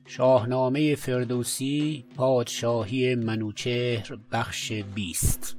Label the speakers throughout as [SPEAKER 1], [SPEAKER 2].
[SPEAKER 1] شاهنامه فردوسی پادشاهی منوچهر بخش 20.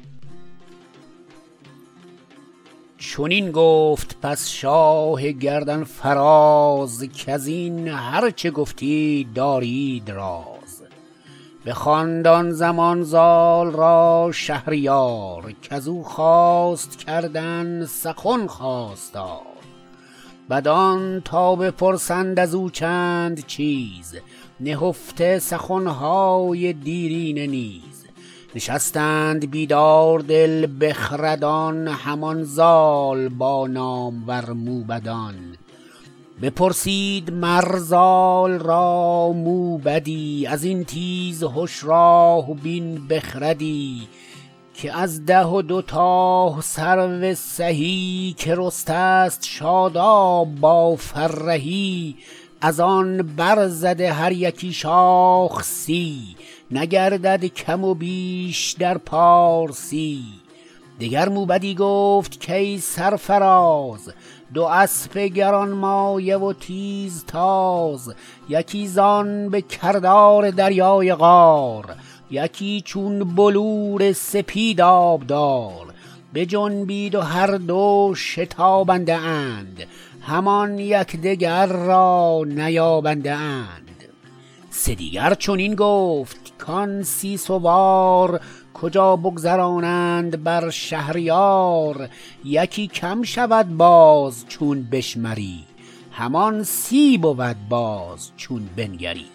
[SPEAKER 1] چنین گفت پس شاه گردن فراز کزین هر چه گفتی دارید راز. بخواند زمان زال را شهریار کزو خواست کردن سخن خواستار. بدان تا بپرسند ازو چند چیز نهفته سخنهای دیرینه نیز. نشستند بیدار دل بخردان همان زال با نامور موبدان. بپرسید مر زال را موبدی از این تیز هش راه و بین بخردی. که از 12 تاه سرو سهی که رسته است شاداب با فرهی. از آن برزده هر یکی شاخ 30 نگردد کم و بیش در پارسی. دگر موبدی گفت کای سرفراز 2 اسپ گرانمایه و تیز تاز. یکی زان به کردار دریای قار یکی چون بلور سپید آبدار. بجنبید و هر دو شتابنده اند همان یکدیگر را نیابنده اند. 3 دیگر چنین گفت کان 30 سوار کجا بگذرانند بر شهریار. یکی کم شود باز چون بشمری همان 30 بود باز چون بنگری.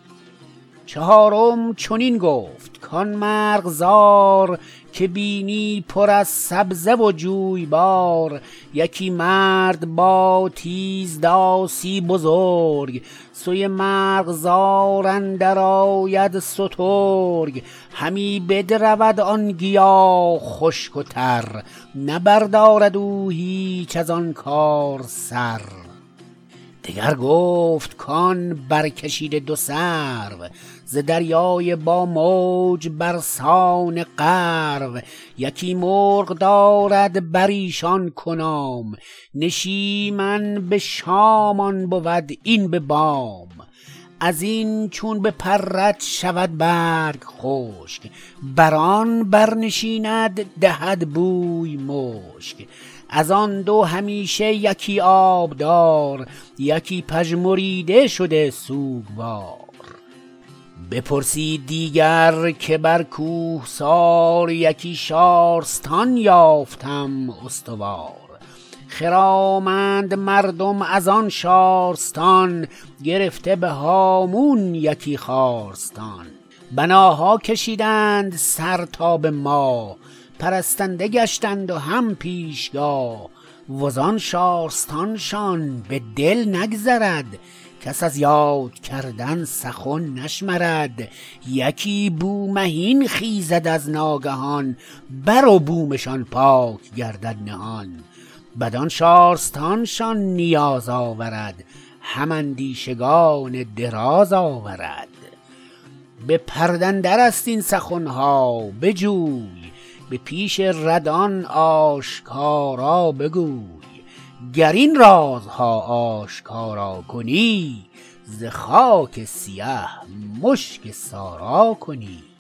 [SPEAKER 1] 4م چنین گفت کان مرغزار که بینی پر از سبزه و جویبار. یکی مرد با تیز داسی بزرگ سوی مرغزار اندر آید سترگ. همی بدرود آن گیاه خشک و تر نبردارد او هیچ از آن کار سر. دگر گفت کان برکشیده 2 سرو ز دریای با موج برسان غرو. یکی مرغ دارد بر ایشان کنام نشیمن به شام آن بود این به بام. از این چون بپرد شود برگ خشک بران برنشیند دهد بوی مشک. از آن 2 همیشه یکی آبدار یکی پژمریده شده سوگوار. بپرسید دیگر که بر کوهسار یکی شارستان یافتم استوار. خرامند مردم از آن شارستان گرفته به هامون یکی خارستان. بناها کشیدند سر تا به ما پرستنده گشتند و هم پیشگاه. وزان شارستانشان به دل نگذرد کس از یاد کردن سخن نشمرد. یکی بومهین خیزد از ناگهان بر و بومشان پاک گردد نهان. بدان شارستانشان نیاز آورد هم اندیشگان دراز آورد. به پردندر است این سخنها بجوی به پیش ردان آشکارا بگوی. گر این رازها آشکارا کنی ز خاک سیه مشک سارا کنی.